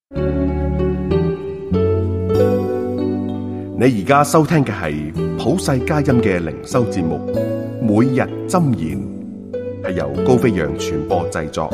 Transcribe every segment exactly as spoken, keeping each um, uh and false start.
你而家收聽嘅係普世佳音嘅靈修節目，每日箴言，係由高飛揚傳播製作。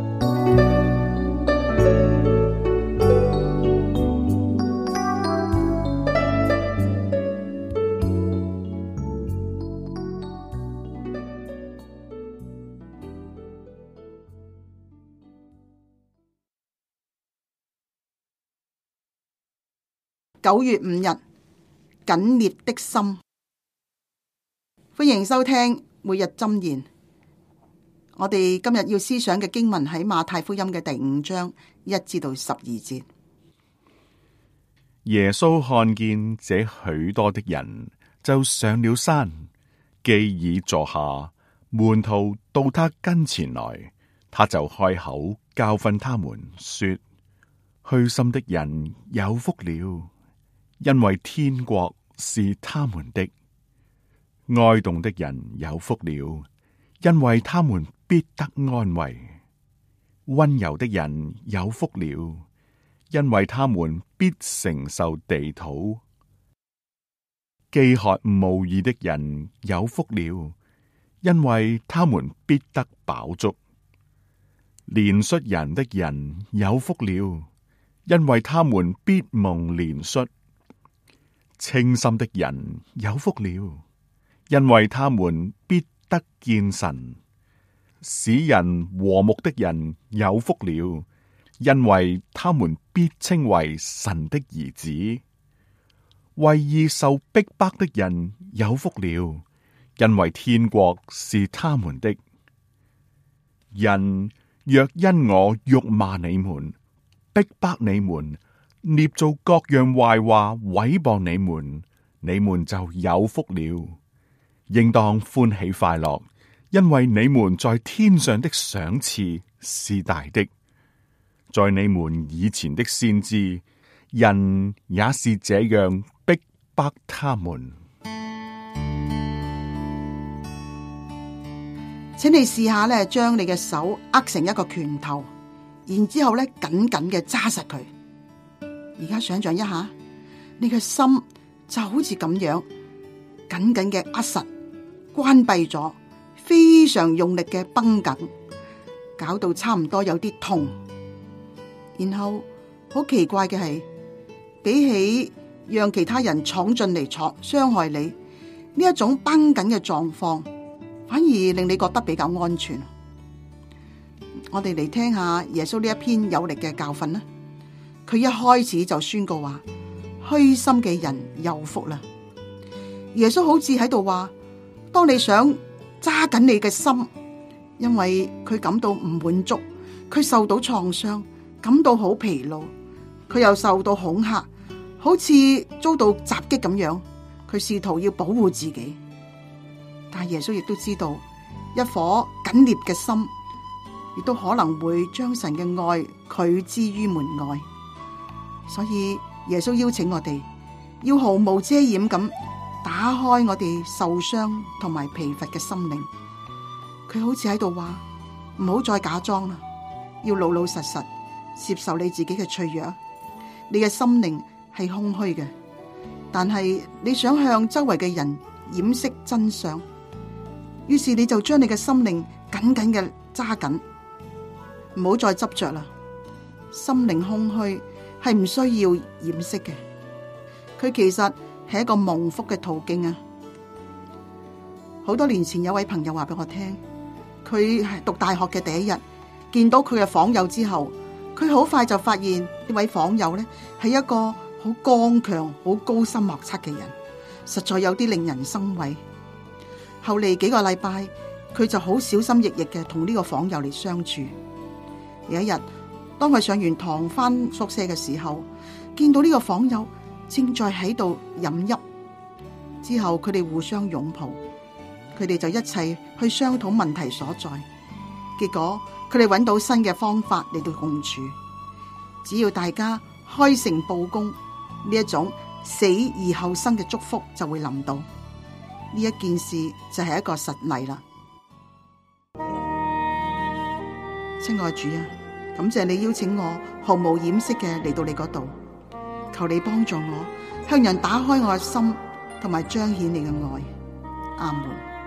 九月五日，緊捏的心。歡迎收聽每日箴言。我哋今日要思想嘅經文喺馬太福音嘅第五章一至到十二節。 耶穌看見這許多的人，就上了山，既已坐下，門徒到他跟前來，他就開口教訓他們說：虛心的人有福了，因為天國是他們的；哀慟的人有福了，因為他們必得安慰；溫柔的人有福了，因為他們必承受地土；飢渴慕義的人有福了，因為他們必得飽足；憐恤人的人有福了，因為他們必蒙憐恤；清心的人有福了，因為他們必得見神；使人和睦的人有福了，因為他們必稱為神的兒子；為義受逼迫的人有福了，因為天國是他們的。人若因我辱罵你們、逼迫你們、捏造各樣壞話毀謗你們，你們就有福了，應當歡喜快樂，因為你們在天上的賞賜是大的。在你們以前的先知，人也是這樣逼迫他們。 請你試下咧，將你嘅手握成一個拳頭，然之後咧緊緊嘅揸實佢。而家想象一下，你嘅心就好似咁樣緊緊嘅握實，關閉咗，非常用力嘅繃緊，搞到差唔多有啲痛。然後好奇怪嘅係，比起讓其他人闖進嚟闖傷害你，呢一種繃緊嘅狀況，反而令你覺得比較安全。我哋嚟聽下耶穌呢一篇有力嘅教訓啦。佢一開始就宣告話：虛心嘅人有福啦。耶穌好似喺度話，當你想揸緊你嘅心，因為佢感到唔滿足，佢受到創傷，感到好疲勞，佢又受到恐嚇，好似遭到襲擊咁樣，佢試圖要保護自己。但耶穌亦都知道，一顆緊捏嘅心，亦都可能會將神嘅愛拒之於門外。所以耶穌邀請我哋要毫無遮掩咁打開我哋受傷同埋疲乏嘅心靈。佢好似喺度話，唔好再假裝啦，要老老實實接受你自己嘅脆弱。你嘅心靈係空虛嘅，但係你想向周圍嘅人掩飾真相，於是你就將你嘅心靈緊緊嘅揸緊，唔好再執着啦。心靈空虛係唔需要掩飾嘅，佢其實係一個蒙福嘅途徑啊！好多年前有位朋友話俾我聽，佢係讀大學嘅第一日，見到佢嘅訪友之後，佢好快就發現呢位訪友咧係一個好剛強、好高深莫測嘅人，實在有啲令人生畏。後嚟幾個禮拜，佢就好小心翼翼嘅同呢個訪友嚟相處。有一日，當佢上完堂翻宿舍嘅時候，見到呢個訪友正在喺度飲泣，之後佢哋互相擁抱，佢哋就一齊去商討問題所在。結果佢哋揾到新嘅方法嚟到共處。只要大家開誠布公，呢一種死而後生嘅祝福就會臨到。呢一件事就係一個實例啦。親愛主啊， 感謝你邀請我毫無掩飾嘅嚟到你嗰度，求你幫助我向人打開我嘅心，同埋彰顯你嘅愛。阿門。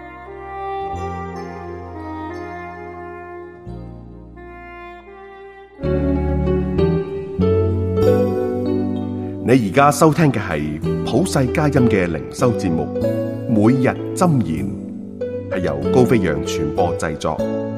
你而家收聽嘅係普世佳音嘅靈修節目《每日箴言》，係由高飛揚傳播製作。